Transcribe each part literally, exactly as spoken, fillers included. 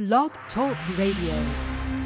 Blog Talk Radio.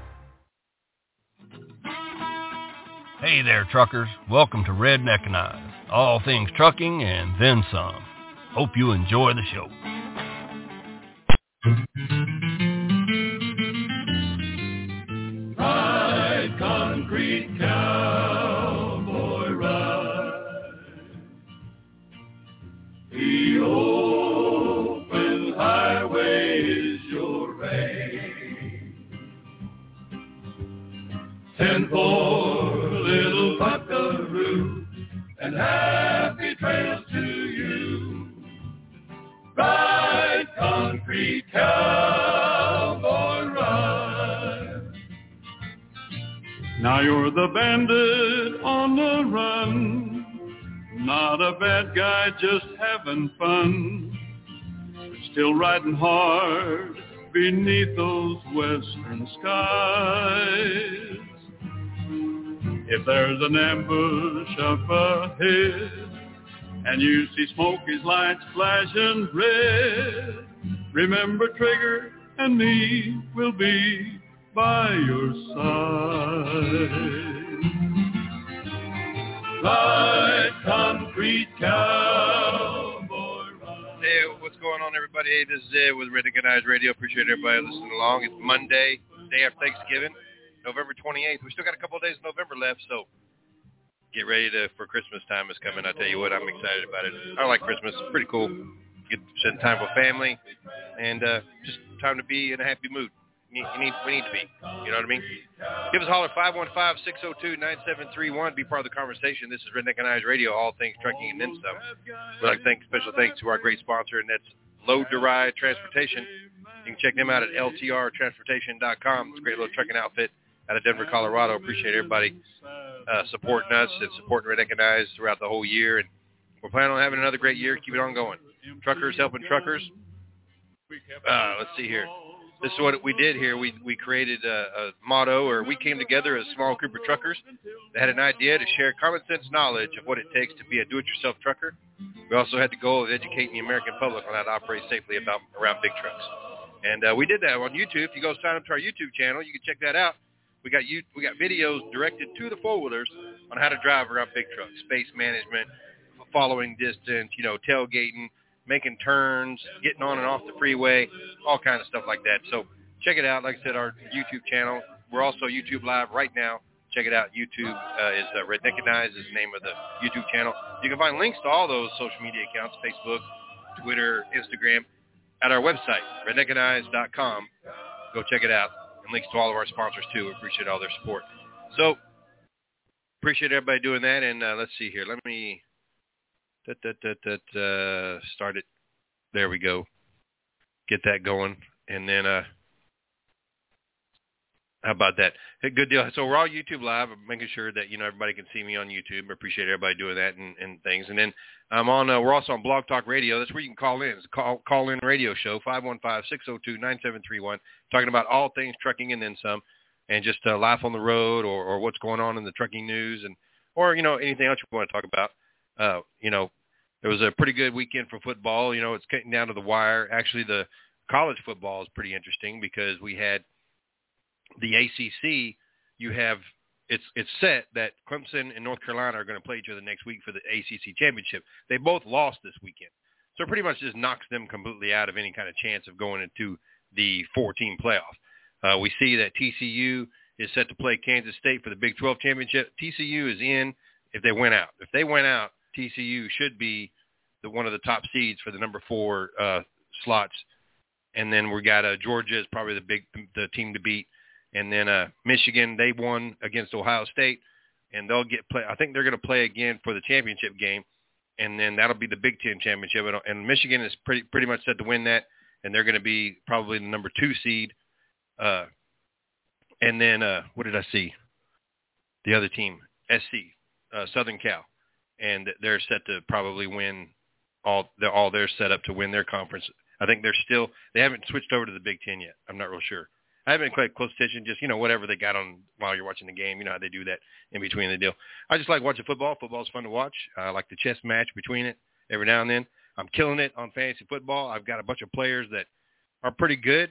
Hey there, truckers. Welcome to Redneckinize, all things trucking and then some. Hope you enjoy the show. Ride, concrete cowboy, ride. The open highway is your way. Ten four little buckaroo and happy trails to you. Ride, concrete cowboy, ride. Now you're the bandit on the run, not a bad guy, just having fun, but still riding hard beneath those western skies. If there's an ambush up ahead and you see Smokey's lights flashing red, remember Trigger and me will be by your side. Ride, concrete cowboy, ride. Hey, what's going on, everybody? Hey, this is Ed with Redneckinize Radio. Appreciate everybody listening along. It's Monday, day after Thanksgiving, November twenty-eighth. We still got a couple of days of November left, so get ready to for Christmas time is coming. I tell you what, I'm excited about it. I like Christmas. It's pretty cool. Get to spend time with family and uh, just time to be in a happy mood. You need, you need, we need to be. You know what I mean? Give us a holler, five one five, six oh two, nine seven three one. Be part of the conversation. This is Redneckinize Radio, all things trucking and then some. We'd like to thank special thanks to our great sponsor, and that's Load to Ride Transportation. You can check them out at L T R transportation dot com. It's a great little trucking outfit out of Denver, Colorado. Appreciate everybody uh, supporting us and supporting Redneckinize throughout the whole year. And we're planning on having another great year. Keep it on going. Truckers helping truckers. Uh, let's see here. This is what we did here. We we created a, a motto, or we came together as a small group of truckers that had an idea to share common sense knowledge of what it takes to be a do-it-yourself trucker. We also had the goal of educating the American public on how to operate safely about around big trucks. And uh, we did that on YouTube. If you go sign up to our YouTube channel, you can check that out. We got you, we got videos directed to the four-wheelers on how to drive around big trucks, space management, following distance, you know, tailgating, making turns, getting on and off the freeway, all kinds of stuff like that. So check it out. Like I said, our YouTube channel. We're also YouTube Live right now. Check it out. YouTube uh, is uh, Redneckinize is the name of the YouTube channel. You can find links to all those social media accounts, Facebook, Twitter, Instagram, at our website, redneckinize dot com. Go check it out. And links to all of our sponsors, too. We appreciate all their support. So appreciate everybody doing that. And uh, let's see here. Let me... That, that, that, that, uh, start it. There we go. Get that going. And then, uh, how about that? Hey, good deal. So we're all YouTube Live. I'm making sure that, you know, everybody can see me on YouTube. I appreciate everybody doing that and, and things. And then I'm on, uh, we're also on Blog Talk Radio. That's where you can call in. It's a call, call in radio show, five one five, six oh two, nine seven three one, talking about all things trucking and then some, and just uh, life on the road or, or what's going on in the trucking news and, or, you know, anything else you want to talk about. Uh, you know, It was a pretty good weekend for football. You know, it's getting down to the wire. Actually, the college football is pretty interesting because we had the A C C. You have it's it's set that Clemson and North Carolina are going to play each other next week for the A C C championship. They both lost this weekend, so it pretty much just knocks them completely out of any kind of chance of going into the four-team playoff. Uh, we see that T C U is set to play Kansas State for the Big twelve championship. T C U is in if they win out. If they win out, T C U should be the one of the top seeds for the number four uh, slots, and then we got uh, Georgia is probably the big the team to beat, and then uh, Michigan, they won against Ohio State, and they'll get play. I think they're going to play again for the championship game, and then that'll be the Big Ten championship, and Michigan is pretty pretty much set to win that, and they're going to be probably the number two seed, uh, and then uh, what did I see? The other team, S C, uh, Southern Cal. And they're set to probably win all. They're all they're set up to win their conference. I think they're still. They haven't switched over to the Big Ten yet. I'm not real sure. I haven't quite close attention. Just you know whatever they got on while you're watching the game. You know how they do that in between the deal. I just like watching football. Football's fun to watch. I like the chess match between it every now and then. I'm killing it on fantasy football. I've got a bunch of players that are pretty good,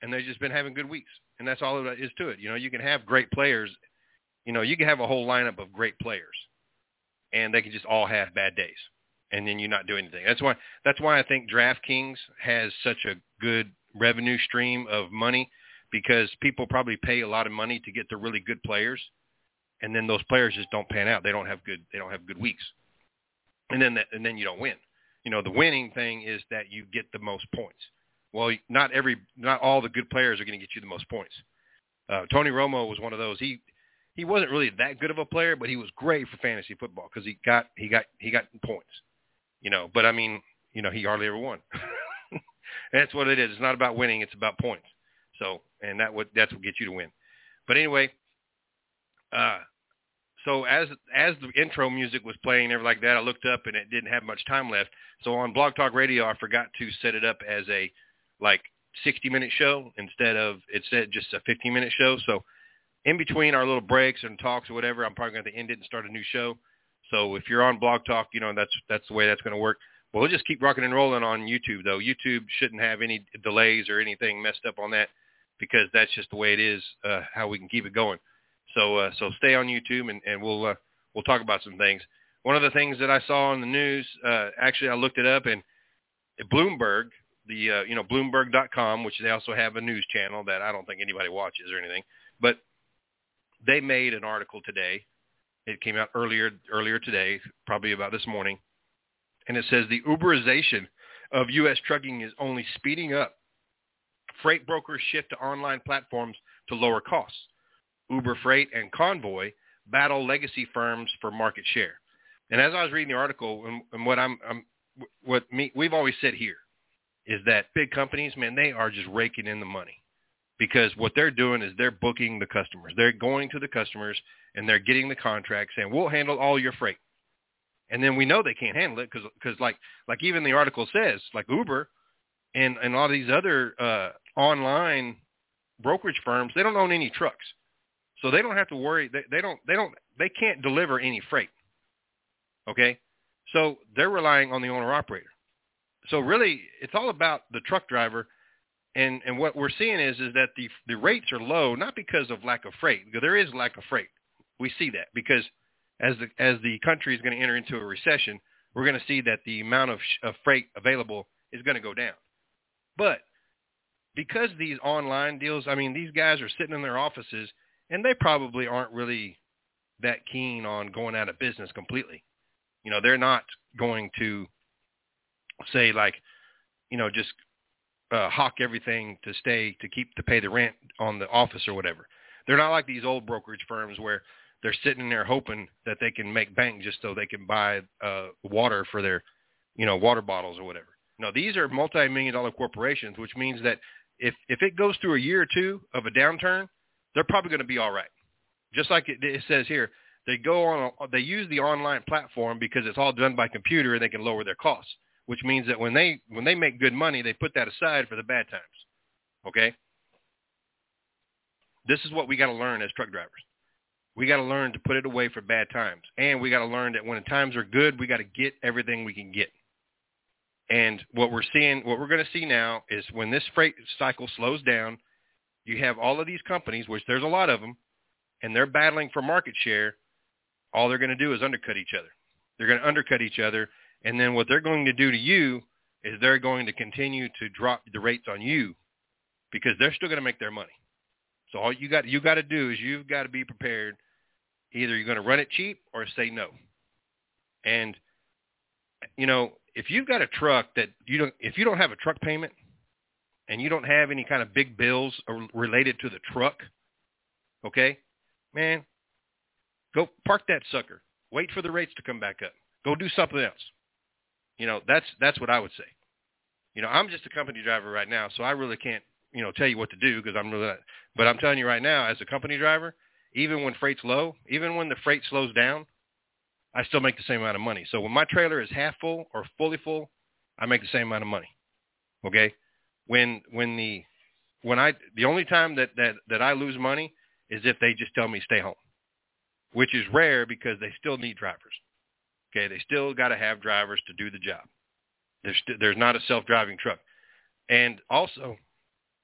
and they've just been having good weeks, and that's all it is to it. You know, you can have great players. You know, you can have a whole lineup of great players, and they can just all have bad days, and then you not do anything. That's why that's why I think DraftKings has such a good revenue stream of money, because people probably pay a lot of money to get the really good players, and then those players just don't pan out. They don't have good they don't have good weeks, and then that, and then you don't win. You know, the winning thing is that you get the most points. Well, not every not all the good players are going to get you the most points. Uh, Tony Romo was one of those. He he wasn't really that good of a player, but he was great for fantasy football because he got he got he got points. You know, but I mean, you know, he hardly ever won. That's what it is. It's not about winning; it's about points. So, and that what that's what gets you to win. But anyway, uh, so as as the intro music was playing and everything like that, I looked up and it didn't have much time left. So on Blog Talk Radio, I forgot to set it up as a like sixty minute show instead of it said just a fifteen minute show. So in between our little breaks and talks or whatever, I'm probably going to end it and start a new show. So if you're on Blog Talk, you know, that's that's the way that's going to work. Well, we'll just keep rocking and rolling on YouTube, though. YouTube shouldn't have any delays or anything messed up on that, because that's just the way it is, uh, how we can keep it going. So uh, so stay on YouTube, and, and we'll uh, we'll talk about some things. One of the things that I saw on the news, uh, actually I looked it up, and Bloomberg, the uh, you know Bloomberg dot com, which they also have a news channel that I don't think anybody watches or anything, but they made an article today. It came out earlier earlier today, probably about this morning, and it says the Uberization of U S trucking is only speeding up. Freight brokers shift to online platforms to lower costs. Uber Freight and Convoy battle legacy firms for market share. And as I was reading the article, and, and what I'm, I'm what me, we've always said here is that big companies, man, they are just raking in the money, because what they're doing is they're booking the customers. They're going to the customers and they're getting the contract saying, we'll handle all your freight. And then we know they can't handle it because, because like, like even the article says, like Uber and, and all these other uh, online brokerage firms, they don't own any trucks. So they don't have to worry. They, they don't, they don't, they can't deliver any freight. Okay. So they're relying on the owner operator. So really it's all about the truck driver. And, and what we're seeing is, is that the, the rates are low, not because of lack of freight, because there is lack of freight. We see that because as the, as the country is going to enter into a recession, we're going to see that the amount of, sh- of freight available is going to go down. But because these online deals, I mean, these guys are sitting in their offices and they probably aren't really that keen on going out of business completely. You know, they're not going to say like, you know, just uh, hawk everything to stay, to keep, to pay the rent on the office or whatever. They're not like these old brokerage firms where they're sitting there hoping that they can make bank just so they can buy uh, water for their, you know, water bottles or whatever. No, these are multi-million dollar corporations, which means that if, if it goes through a year or two of a downturn, they're probably going to be all right. Just like it, it says here, they go on, a, they use the online platform because it's all done by computer and they can lower their costs, which means that when they, when they make good money, they put that aside for the bad times. Okay. This is what we got to learn as truck drivers. We got to learn to put it away for bad times. And we got to learn that when times are good, we got to get everything we can get. And what we're seeing, what we're going to see now is when this freight cycle slows down, you have all of these companies, which there's a lot of them, and they're battling for market share. All they're going to do is undercut each other. They're going to undercut each other. And then what they're going to do to you is they're going to continue to drop the rates on you because they're still going to make their money. So all you got, you got to do is you've got to be prepared. Either you're going to run it cheap or say no. And, you know, if you've got a truck that you don't, if you don't have a truck payment and you don't have any kind of big bills related to the truck, okay, man, go park that sucker. Wait for the rates to come back up. Go do something else. You know, that's, that's what I would say. You know, I'm just a company driver right now, so I really can't, you know, tell you what to do because I'm really not, but I'm telling you right now, as a company driver, even when freight's low, even when the freight slows down, I still make the same amount of money. So when my trailer is half full or fully full, I make the same amount of money. Okay. When, when the, when I, the only time that, that, that I lose money is if they just tell me stay home, which is rare because they still need drivers. Okay. They still got to have drivers to do the job. There's, st- there's not a self-driving truck. And also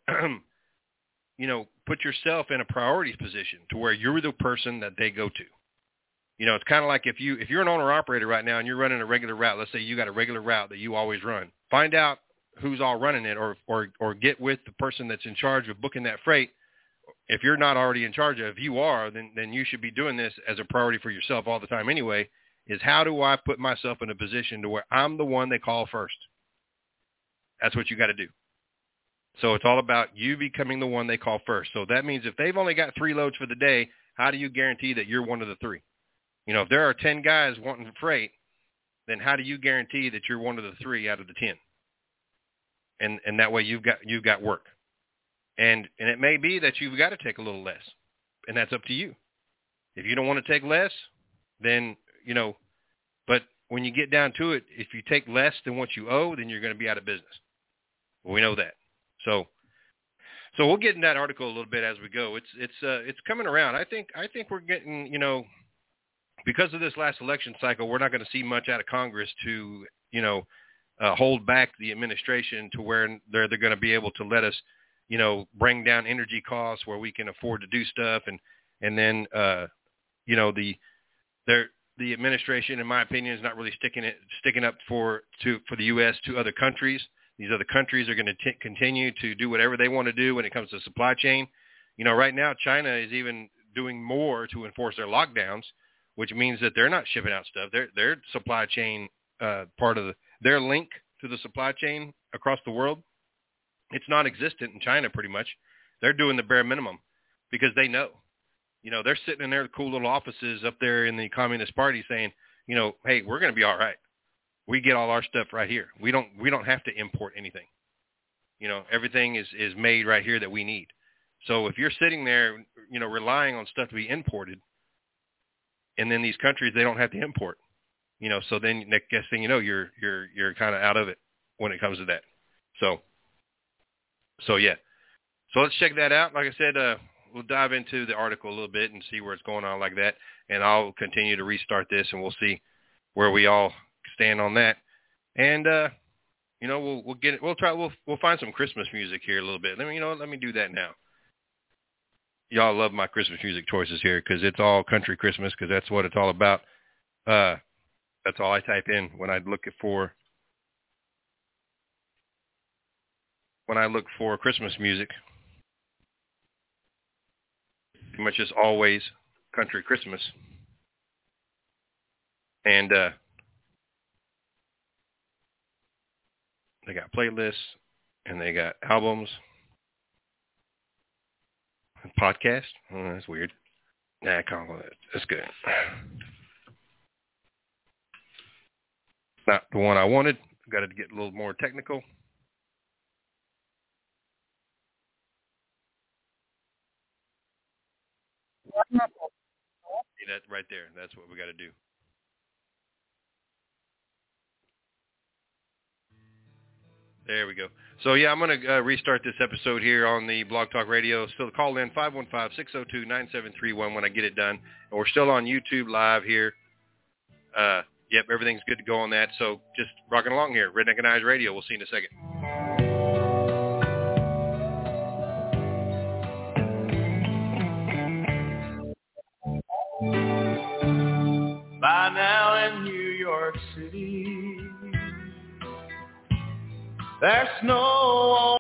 you know, put yourself in a priorities position to where you're the person that they go to. You know, it's kind of like if you if you're an owner operator right now and you're running a regular route. Let's say you got a regular route that you always run. Find out who's all running it, or or or get with the person that's in charge of booking that freight. If you're not already in charge of, if you are, then then you should be doing this as a priority for yourself all the time anyway. Is how do I put myself in a position to where I'm the one they call first? That's what you got to do. So it's all about you becoming the one they call first. So that means if they've only got three loads for the day, how do you guarantee that you're one of the three? You know, if there are ten guys wanting freight, then how do you guarantee that you're one of the three out of the ten? And and that way you've got you've got work. And and it may be that you've got to take a little less, and that's up to you. If you don't want to take less, then, you know, but when you get down to it, if you take less than what you owe, then you're going to be out of business. Well, we know that. So so we'll get in that article a little bit as we go. It's it's uh, it's coming around. I think I think we're getting, you know, because of this last election cycle, we're not going to see much out of Congress to, you know, uh, hold back the administration to where they're they're going to be able to let us, you know, bring down energy costs where we can afford to do stuff. And, and then, uh, you know, the, they're, the administration, in my opinion, is not really sticking it, sticking up for, to, for the U S to other countries. These other countries are going to t- continue to do whatever they want to do when it comes to supply chain. You know, right now, China is even doing more to enforce their lockdowns, which means that they're not shipping out stuff. Their, their supply chain, uh, part of the, their link to the supply chain across the world, it's non-existent in China pretty much. They're doing the bare minimum because they know. You know, they're sitting in their cool little offices up there in the Communist Party saying, you know, hey, we're going to be all right. We get all our stuff right here. We don't we don't have to import anything. You know, everything is, is made right here that we need. So if you're sitting there, you know, relying on stuff to be imported, and then these countries, they don't have to import, you know, so then next thing you know, you're you're you're kind of out of it when it comes to that. So So, yeah. So let's check that out. Like I said, uh, we'll dive into the article a little bit and see where it's going on like that. And I'll continue to restart this, and we'll see where we all stand on that. And, uh, you know, we'll we'll get it. We'll try. We'll we'll find some Christmas music here a little bit. Let me, you know, let me do that now. Y'all love my Christmas music choices here because it's all country Christmas because that's what it's all about. Uh, that's all I type in when I look for. When I look for Christmas music, pretty much just always country Christmas. And uh, they got playlists, and they got albums, and podcasts. Oh, that's weird. Nah, I can't go that. That's good. Not the one I wanted. Got to get a little more technical. See that right there. That's what we got to do. There we go. So, yeah, I'm going to uh, restart this episode here on the Blog Talk Radio. Still call in five one five, six oh two, nine seven three one when I get it done. And we're still on YouTube Live here. Uh, yep, everything's good to go on that. So just rocking along here. Redneck and Eyes Radio. We'll see you in a second. By now in New York City, there's snow